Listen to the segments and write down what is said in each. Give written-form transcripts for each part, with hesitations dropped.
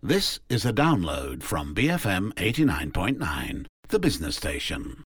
This is a download from BFM 89.9, the business station.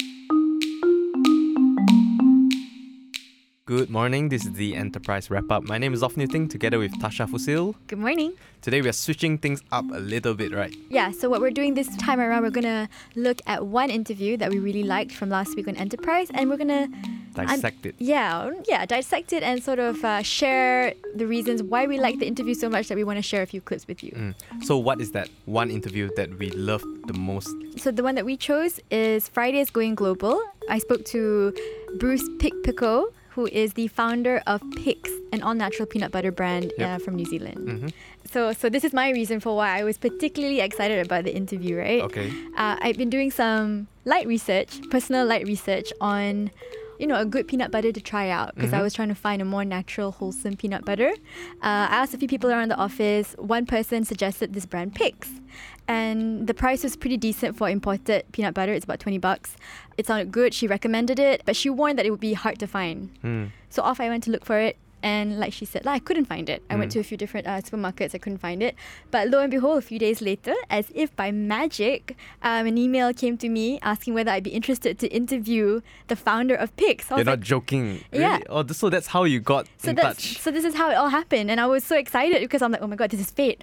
Good morning, this is the Enterprise Wrap-Up. My name is Zof Newting, together with Tasha Fusil. Good morning. Today we are switching things up a little bit, right? Yeah, so what we're doing this time around, we're going to look at one interview that we really liked from last week on Enterprise, and we're going to Dissect it. Dissect it and sort of share the reasons why we like the interview so much that we want to share a few clips with you. So what is that one interview that we loved the most? So the one that we chose is Friday's Going Global. I spoke to Bruce Pickpico, who is the founder of Pix, an all-natural peanut butter brand from New Zealand. Mm-hmm. So this is my reason for why I was particularly excited about the interview, right? Okay. I've been doing some personal light research on, a good peanut butter to try out because I was trying to find a more natural, wholesome peanut butter. I asked a few people around the office. One person suggested this brand Pix. And the price was pretty decent for imported peanut butter. It's about $20. It sounded good. She recommended it, but she warned that it would be hard to find. So off I went to look for it. And like she said, I couldn't find it. I went to a few different supermarkets. I couldn't find it. But lo and behold, a few days later, as if by magic, an email came to me asking whether I'd be interested to interview the founder of Pix. You're not joking. Really? Yeah. Oh, so that's how you got in touch. So this is how it all happened. And I was so excited because I'm like, oh my God, this is fate.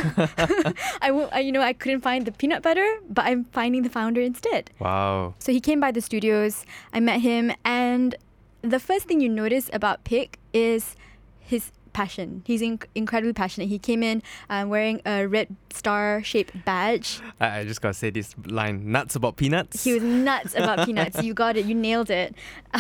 I couldn't find the peanut butter, but I'm finding the founder instead. Wow. So he came by the studios. I met him, and the first thing you notice about Pick is his passion. He's incredibly passionate. He came in wearing a red star-shaped badge. I just gotta say this line, nuts about peanuts. He was nuts about peanuts. You got it. You nailed it.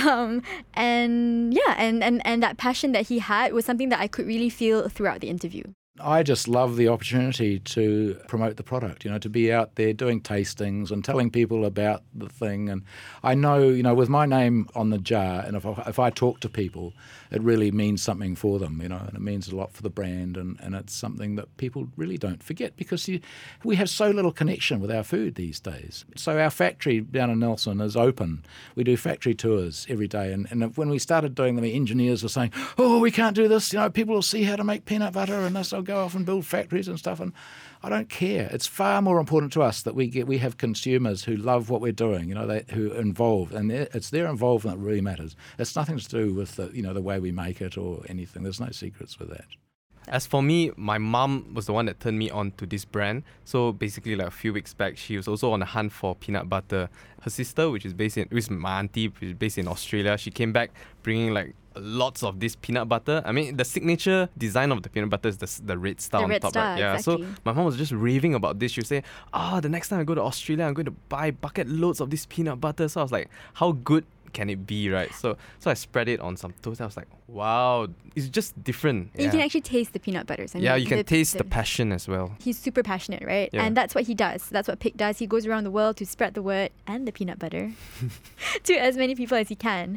And that passion that he had was something that I could really feel throughout the interview. I just love the opportunity to promote the product, to be out there doing tastings and telling people about the thing. And I know, with my name on the jar, and if I talk to people, it really means something for them, and it means a lot for the brand. And it's something that people really don't forget because we have so little connection with our food these days. So our factory down in Nelson is open. We do factory tours every day. And when we started doing them, the engineers were saying, oh, we can't do this. People will see how to make peanut butter and this. Go off and build factories and stuff, and I don't care. It's far more important to us that we have consumers who love what we're doing, who are involved, and it's their involvement that really matters. It's nothing to do with the way we make it or anything. There's no secrets with that. As for me, my mom was the one that turned me on to this brand. So basically, like a few weeks back, she was also on the hunt for peanut butter. Her sister, which is my auntie, which is based in Australia, she came back bringing lots of this peanut butter. I mean, the signature design of the peanut butter is the red star on top, right? Yeah. Exactly. So my mom was just raving about this. She would say, the next time I go to Australia, I'm going to buy bucket loads of this peanut butter. So I was like, how good can it be, right? So I spread it on some toast. I was like, wow, it's just different. You can actually taste the peanut butters. Yeah, you can taste the passion as well. He's super passionate, right? Yeah. And that's what he does. That's what Pick does. He goes around the world to spread the word and the peanut butter to as many people as he can.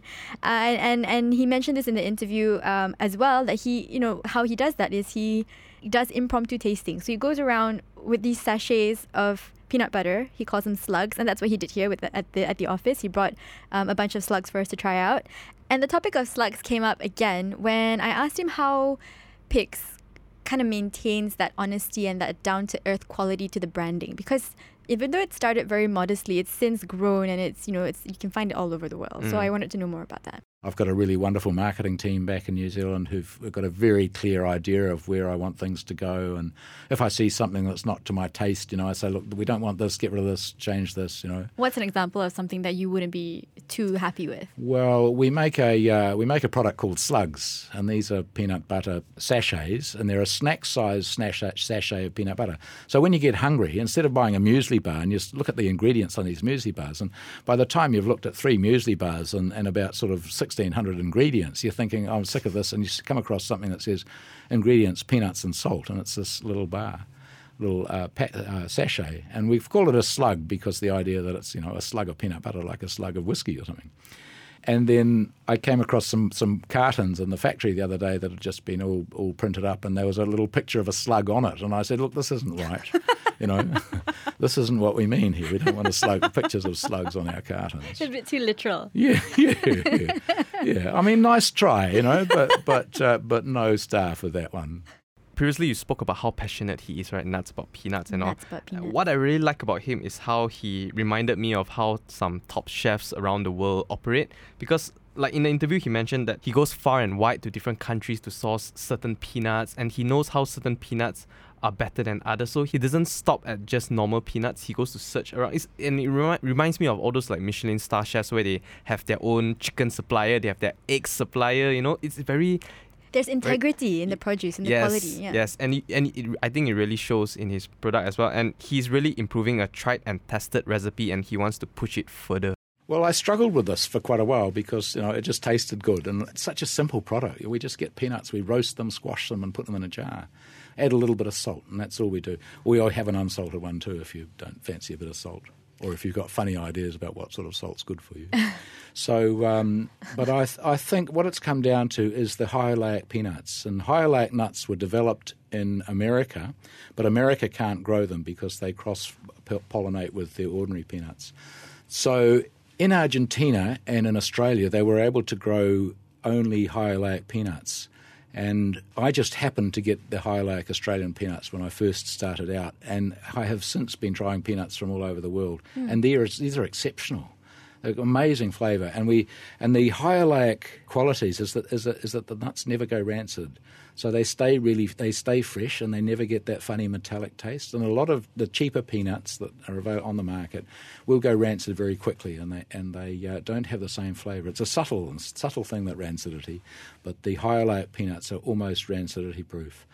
And he mentioned this in the interview as well, that he, how he does that is he does impromptu tasting. So he goes around with these sachets of peanut butter. He calls them slugs, and that's what he did here at the office. He brought a bunch of slugs for us to try out. And the topic of slugs came up again when I asked him how Pix kind of maintains that honesty and that down-to-earth quality to the branding, because even though it started very modestly, it's since grown, and it's you can find it all over the world. So I wanted to know more about that. I've got a really wonderful marketing team back in New Zealand who've got a very clear idea of where I want things to go. And if I see something that's not to my taste, I say, look, we don't want this, get rid of this, change this, What's an example of something that you wouldn't be too happy with? Well, we make a product called Slugs, and these are peanut butter sachets, and they're a snack-sized sachet of peanut butter. So when you get hungry, instead of buying a muesli bar, and you look at the ingredients on these muesli bars, and by the time you've looked at 3 muesli bars and about sort of 1,600 ingredients, you're thinking, I'm sick of this, and you come across something that says ingredients, peanuts and salt, and it's this little sachet, and we've called it a slug because the idea that it's a slug of peanut butter like a slug of whiskey or something. And then I came across some cartons in the factory the other day that had just been all printed up, and there was a little picture of a slug on it. And I said, look, this isn't right. This isn't what we mean here. We don't want pictures of slugs on our cartons. It's a bit too literal. Yeah. I mean, nice try, but no star for that one. previously you spoke about how passionate he is, right? Nuts about peanuts and Nuts all. about peanuts. What I really like about him is how he reminded me of how some top chefs around the world operate. Because like in the interview, he mentioned that he goes far and wide to different countries to source certain peanuts, and he knows how certain peanuts are better than others. So he doesn't stop at just normal peanuts. He goes to search around. And it reminds me of all those like Michelin star chefs where they have their own chicken supplier, they have their egg supplier. You know, it's very... There's integrity in the produce and the quality. Yeah. Yes, and I think it really shows in his product as well. And he's really improving a tried and tested recipe, and he wants to push it further. Well, I struggled with this for quite a while because, you know, it just tasted good. And it's such a simple product. We just get peanuts, we roast them, squash them and put them in a jar. Add a little bit of salt, and that's all we do. We all have an unsalted one too if you don't fancy a bit of salt, or if you've got funny ideas about what sort of salt's good for you. So, but I think what it's come down to is the high oleic peanuts. And high oleic nuts were developed in America, but America can't grow them because they cross-pollinate with the ordinary peanuts. So in Argentina and in Australia, they were able to grow only high oleic peanuts. And I just happened to get the high oleic Australian peanuts when I first started out. And I have since been trying peanuts from all over the world. And these are exceptional. They've got amazing flavour. And the high oleic qualities is that the nuts never go rancid. So they stay fresh, and they never get that funny metallic taste. And a lot of the cheaper peanuts that are available on the market will go rancid very quickly, and they don't have the same flavour. It's a subtle thing, that rancidity, but the high oleic peanuts are almost rancidity proof.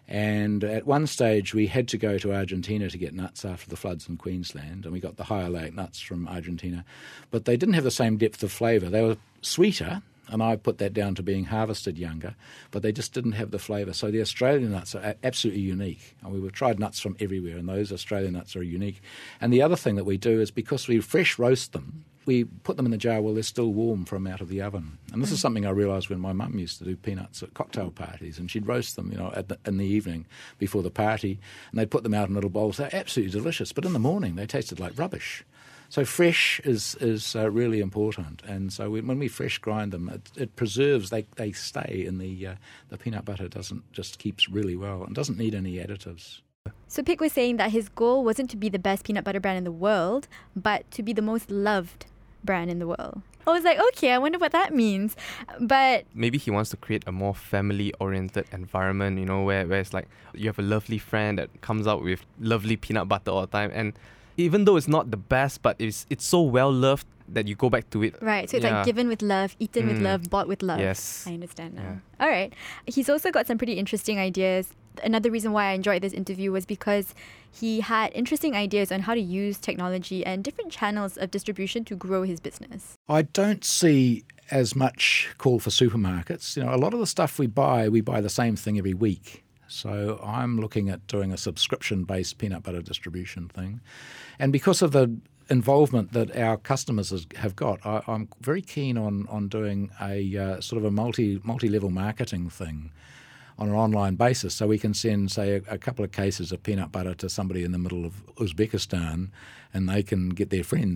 And at one stage, we had to go to Argentina to get nuts after the floods in Queensland, and we got the high oleic nuts from Argentina, but they didn't have the same depth of flavour. They were sweeter. And I put that down to being harvested younger, but they just didn't have the flavour. So the Australian nuts are absolutely unique. And we've tried nuts from everywhere, and those Australian nuts are unique. And the other thing that we do is, because we fresh roast them, we put them in the jar while they're still warm from out of the oven. And this is something I realised when my mum used to do peanuts at cocktail parties, and she'd roast them, you know, in the evening before the party, and they'd put them out in little bowls. They're absolutely delicious, but in the morning they tasted like rubbish. So fresh is really important, and so when we fresh grind them, it preserves. They stay in the peanut butter. Just keeps really well and doesn't need any additives. So Pick was saying that his goal wasn't to be the best peanut butter brand in the world, but to be the most loved brand in the world. I was like, okay, I wonder what that means. But maybe he wants to create a more family-oriented environment, you know, where it's like you have a lovely friend that comes out with lovely peanut butter all the time, and even though it's not the best, but it's so well loved that you go back to it. Right, so it's like given with love, eaten with love, bought with love. Yes. I understand now. Yeah. All right. He's also got some pretty interesting ideas. Another reason why I enjoyed this interview was because he had interesting ideas on how to use technology and different channels of distribution to grow his business. I don't see as much call for supermarkets. You know, a lot of the stuff we buy the same thing every week. So I'm looking at doing a subscription-based peanut butter distribution thing. And because of the involvement that our customers have got, I'm very keen on doing a sort of a multi-level marketing thing on an online basis, so we can send, say, a couple of cases of peanut butter to somebody in the middle of Uzbekistan, and they can get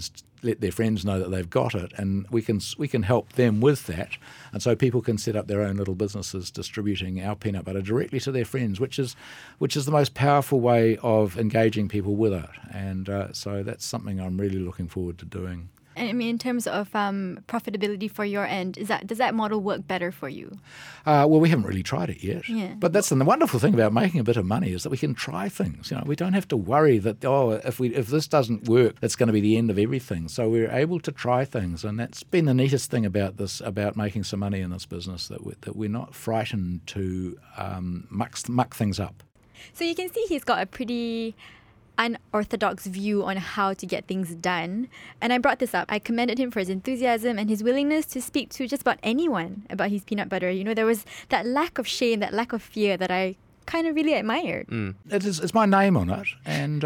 let their friends know that they've got it, and we can help them with that, and so people can set up their own little businesses distributing our peanut butter directly to their friends, which is the most powerful way of engaging people with it, and so that's something I'm really looking forward to doing. And I mean, in terms of profitability for your end, does that model work better for you? Well, we haven't really tried it yet. Yeah. But that's the wonderful thing about making a bit of money is that we can try things. You know, we don't have to worry that if this doesn't work, it's going to be the end of everything. So we're able to try things, and that's been the neatest thing about making some money in this business, that we're not frightened to muck things up. So you can see he's got a pretty unorthodox view on how to get things done. And I brought this up. I commended him for his enthusiasm and his willingness to speak to just about anyone about his peanut butter. You know, there was that lack of shame, that lack of fear that I kind of really admired. It's my name on it, and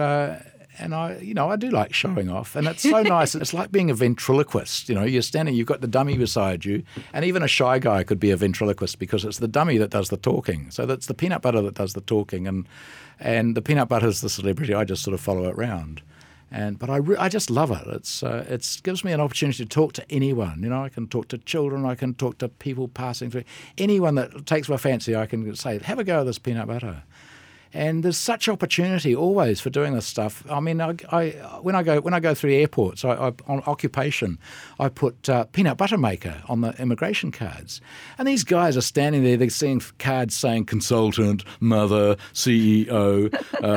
I do like showing off, and it's so nice. It's like being a ventriloquist. You know, you're standing, you've got the dummy beside you, and even a shy guy could be a ventriloquist because it's the dummy that does the talking. So that's the peanut butter that does the talking, and the peanut butter is the celebrity. I just sort of follow it around. But I just love it. It gives me an opportunity to talk to anyone. You know, I can talk to children, I can talk to people passing through. Anyone that takes my fancy, I can say, have a go at this peanut butter. And there's such opportunity always for doing this stuff. I mean, when I go through airports, on occupation, I put peanut butter maker on the immigration cards, and these guys are standing there. They're seeing cards saying consultant, mother, CEO,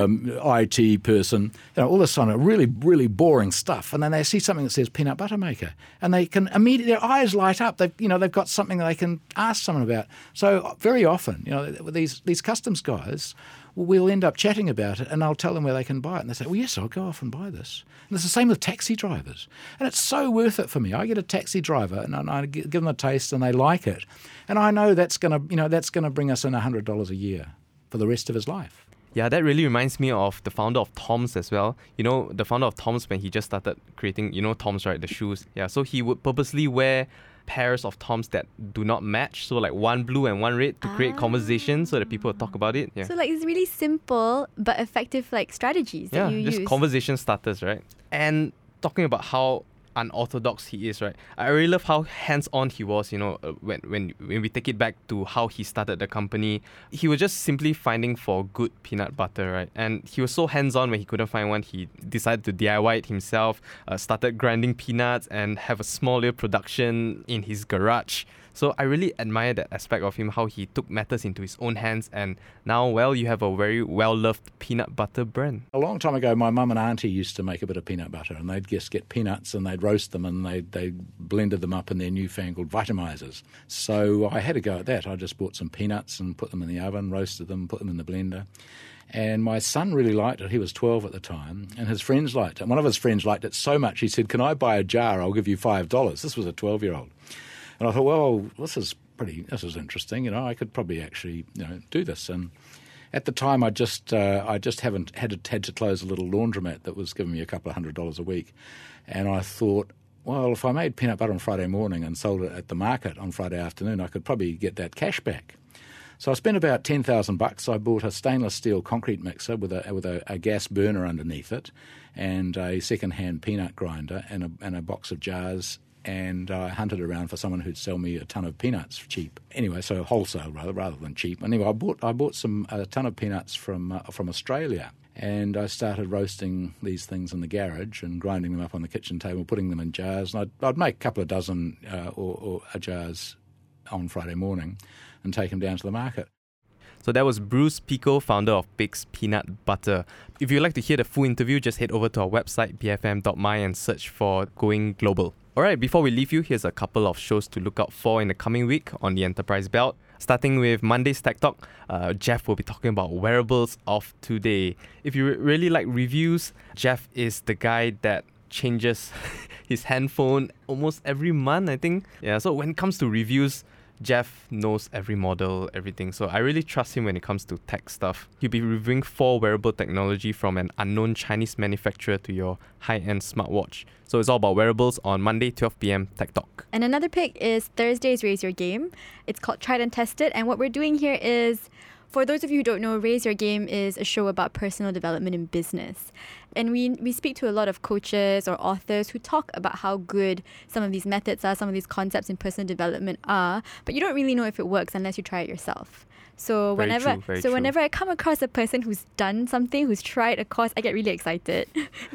IT person, all this kind of really, really boring stuff. And then they see something that says peanut butter maker, and they can immediately, their eyes light up. They've got something that they can ask someone about. So very often, these customs guys, we'll end up chatting about it, and I'll tell them where they can buy it. And they say, well, yes, I'll go off and buy this. And it's the same with taxi drivers. And it's so worth it for me. I get a taxi driver, and I give them a taste, and they like it. And I know that's going to bring us in $100 a year for the rest of his life. Yeah, that really reminds me of the founder of Tom's as well. The founder of Tom's, when he just started creating, Tom's, right, the shoes. Yeah, so he would purposely wear pairs of Toms that do not match, so like one blue and one red, to create conversation so that people talk about it. Yeah. So like it's really simple but effective like strategies that you use. Yeah, just conversation starters, right? And talking about how unorthodox he is, right? I really love how hands-on he was, when we take it back to how he started the company. He was just simply finding for good peanut butter, right? And he was so hands-on when he couldn't find one. He decided to DIY it himself, started grinding peanuts and have a small little production in his garage. So I really admire that aspect of him, how he took matters into his own hands, and now, you have a very well-loved peanut butter brand. A long time ago, my mum and auntie used to make a bit of peanut butter, and they'd just get peanuts and they'd roast them, and they blended them up in their newfangled Vitamizers. So I had a go at that. I just bought some peanuts and put them in the oven, roasted them, put them in the blender. And my son really liked it. He was 12 at the time, and his friends liked it. One of his friends liked it so much, he said, "Can I buy a jar? I'll give you $5. This was a 12-year-old. And I thought, well, this is interesting. I could probably actually, do this. And at the time, I just haven't had to close a little laundromat that was giving me a couple of $100 a week. And I thought, well, if I made peanut butter on Friday morning and sold it at the market on Friday afternoon, I could probably get that cash back. So I spent about $10,000. I bought a stainless steel concrete mixer with a gas burner underneath it, and a second-hand peanut grinder, and a box of jars. And I hunted around for someone who'd sell me a ton of peanuts cheap. Anyway, so wholesale rather than cheap. Anyway, I bought a ton of peanuts from Australia, and I started roasting these things in the garage and grinding them up on the kitchen table, putting them in jars. And I'd make a couple of dozen or jars on Friday morning and take them down to the market. So that was Bruce Pico, founder of Pigs Peanut Butter. If you'd like to hear the full interview, just head over to our website, bfm.my, and search for Going Global. Alright, before we leave you, here's a couple of shows to look out for in the coming week on the Enterprise Belt. Starting with Monday's Tech Talk, Jeff will be talking about wearables of today. If you really like reviews, Jeff is the guy that changes his handphone almost every month, I think. Yeah, so when it comes to reviews, Jeff knows every model, everything. So I really trust him when it comes to tech stuff. He'll be reviewing 4 wearable technology from an unknown Chinese manufacturer to your high-end smartwatch. So it's all about wearables on Monday, 12 p.m. Tech Talk. And another pick is Thursday's Raise Your Game. It's called Tried and Tested. And what we're doing here is, for those of you who don't know, Raise Your Game is a show about personal development in business. And we speak to a lot of coaches or authors who talk about how good some of these methods are, some of these concepts in personal development are, but you don't really know if it works unless you try it yourself. So whenever I come across a person who's done something, who's tried a course, I get really excited.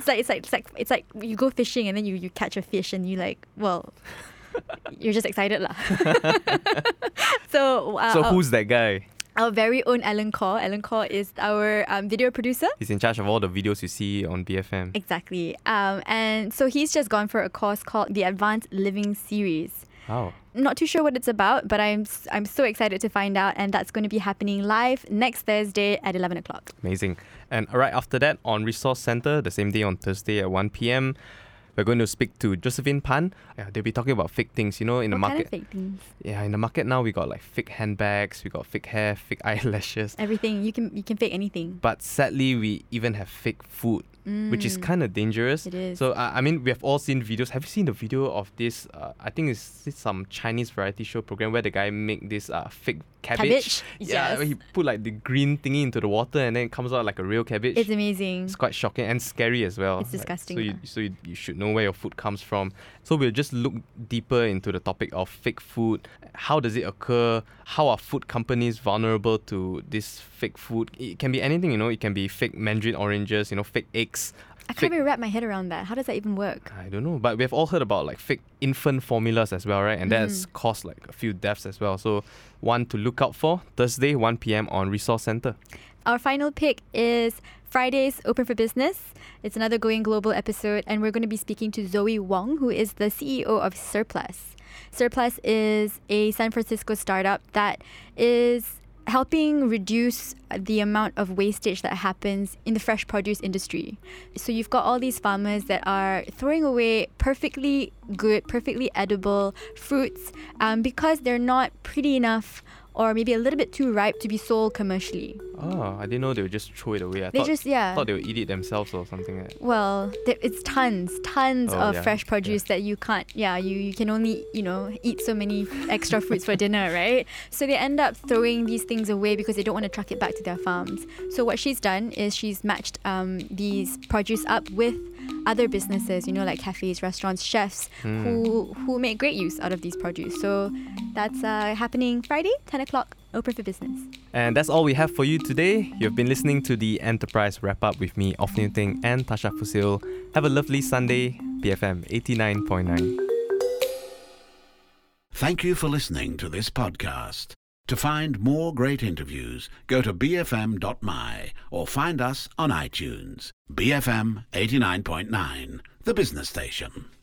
It's like you go fishing and then you catch a fish and you you're just excited lah. So who's that guy? Our very own Alan Kaur. Alan Kaur is our video producer. He's in charge of all the videos you see on BFM. Exactly. And so he's just gone for a course called the Advanced Living Series. Wow. Not too sure what it's about, but I'm so excited to find out, and that's going to be happening live next Thursday at 11 o'clock. Amazing. And right after that, on Resource Center, the same day on Thursday at 1 p.m., we're going to speak to Josephine Pan. Yeah, they'll be talking about fake things, in the market. What kind of fake things? Yeah, in the market now, we got like fake handbags, we got fake hair, fake eyelashes. Everything. You can fake anything. But sadly, we even have fake food, which is kind of dangerous. It is. So, we have all seen videos. Have you seen the video of this? I think it's some Chinese variety show program where the guy make this fake Cabbage, Yeah, yes. he put like the green thingy into the water and then it comes out like a real cabbage. It's amazing. It's quite shocking and scary as well. It's disgusting, So you should know where your food comes from. So we'll just look deeper into the topic of fake food. How does it occur? How are food companies vulnerable to this fake food? It can be anything, It can be fake mandarin oranges, fake eggs. I can't even wrap my head around that. How does that even work? I don't know, but we've all heard about like fake infant formulas as well, right? And that's caused like a few deaths as well. So one to look out for, Thursday, 1 p.m. on Resource Centre. Our final pick is Friday's Open for Business. It's another Going Global episode, and we're going to be speaking to Zoe Wong, who is the CEO of Surplus. Surplus is a San Francisco startup that is helping reduce the amount of wastage that happens in the fresh produce industry. So you've got all these farmers that are throwing away perfectly good, perfectly edible fruits because they're not pretty enough or maybe a little bit too ripe to be sold commercially. Oh, I didn't know they would just throw it away. I They thought they would eat it themselves or something like that. Well, it's tons of fresh produce that you can't, you can only, eat so many extra fruits for dinner, right? So they end up throwing these things away because they don't want to truck it back to their farms. So what she's done is she's matched these produce up with other businesses, like cafes, restaurants, chefs who make great use out of these produce. So that's happening Friday, 10 o'clock, Open for Business. And that's all we have for you today. You've been listening to the Enterprise Wrap-Up with me, Ofnir Ting and Tasha Fusil. Have a lovely Sunday, BFM 89.9. Thank you for listening to this podcast. To find more great interviews, go to bfm.my or find us on iTunes. BFM 89.9, the business station.